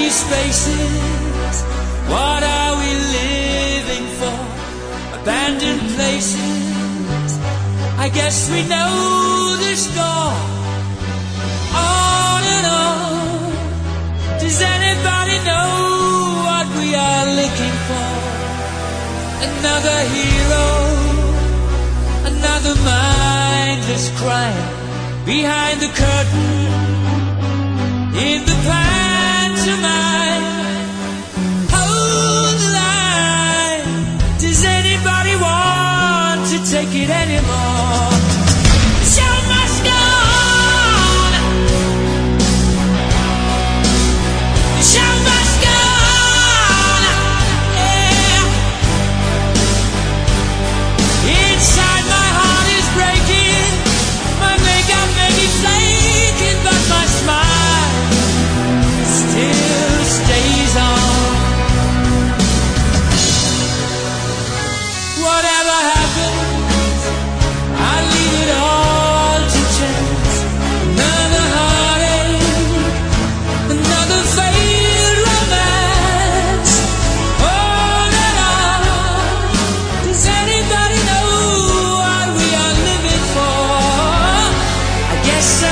empty spaces. What are we living for? Abandoned places. I guess we know the score. On and on. Does anybody know what we are looking for? Another hero, another mindless crime behind the curtain in the pantomime. Hold the line. Does anybody want to take it anymore? The show must go on. The show must go on. Yeah. Inside my heart is breaking. My makeup may be flaking, but my smile still stays on. Whatever happens, I leave it all to chance. Another heartache, another failed romance. On and on. Does anybody know what we are living for? I guess